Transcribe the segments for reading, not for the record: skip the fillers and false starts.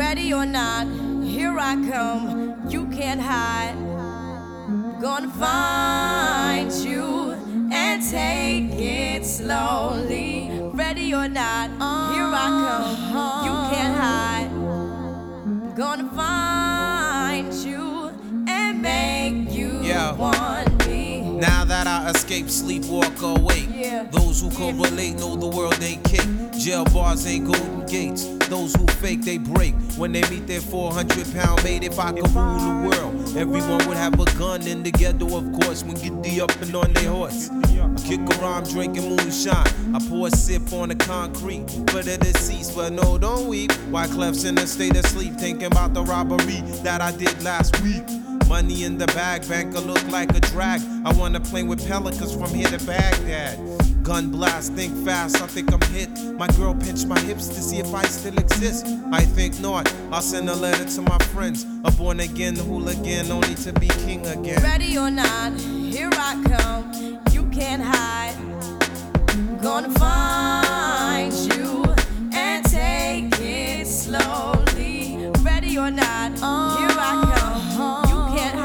Ready or not, here I come. You can't hide. Gonna find you and take it slowly. Ready or not, here I come. You can't hide. Gonna find you and make you want me. Now that I escape, sleep, walk, awake. Those who correlate know the world ain't cake. Jail bars ain't golden gates. Those who fake, they break when they meet their 400-pound mate. If I could rule the world, everyone would have a gun in the ghetto, of course, when get the up and on their horse. I kick around drinking moonshine. I pour a sip on the concrete for the deceased, but no, don't weep. Wyclef's in a state of sleep, thinking about the robbery that I did last week. Money in the bag, banker look like a drag. I wanna play with pelicans from here to Baghdad. Gun blast, think fast, I think I'm hit. My girl pinched my hips to see if I still exist. I think not, I'll send a letter to my friends. A born again hooligan, only to be king again. Ready or not, here I come. You can't hide. Gonna find you and take it slowly. Ready or not, here I come. You can't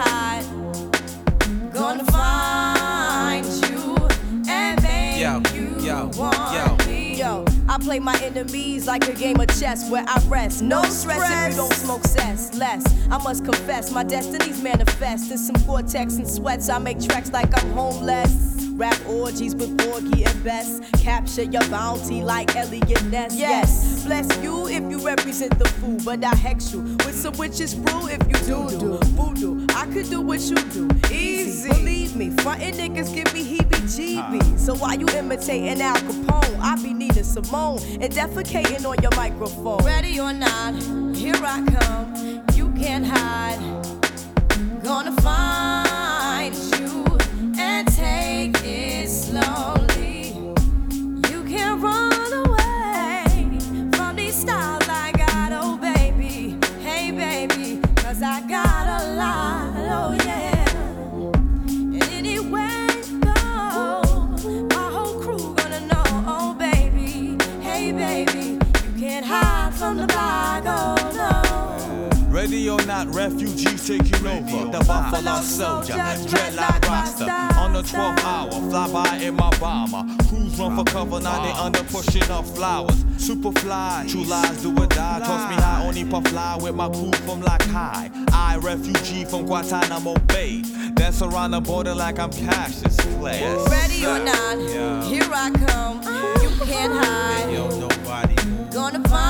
hide. Gonna find you and make you want me. Yo, I play my enemies like a game of chess where I rest. No stress if you don't smoke cess. Less, I must confess, my destinies manifest. In some Gore-Tex and sweats, I make tracks like I'm homeless. Rap orgies with Borgie and Best. Capture your bounty like Elliot Ness. Yes, bless you if you represent the fool, but I hex you with some witches brew if you do voodoo. I could do what you do, easy. Believe me, frontin' niggas give me heebie-jeebies. So while you imitating Al Capone, I be Nina Simone and defecating on your microphone. Ready or not, here I come. You can't hide. Gonna find you and take it slowly. You can't run away from these styles I got, oh baby. Hey baby, 'cause I got a lot, oh yeah. And anywhere you go, my whole crew gonna know, oh baby. Hey baby, you can't hide from the block, oh no. Ready or not, refugees taking over. The Buffalo Soldier, dreadlock roster. On the 12th hour, fly by in my bomber. Crews run for cover, now they under pushing up flowers. Superfly, true lies do or die. Toss me high, only puff fly with my crew from like high. I, refugee from Guantanamo Bay. Dance around the border like I'm Cassius Clay. Ready or not, here I come. You can't hide. Yo, nobody. Gonna find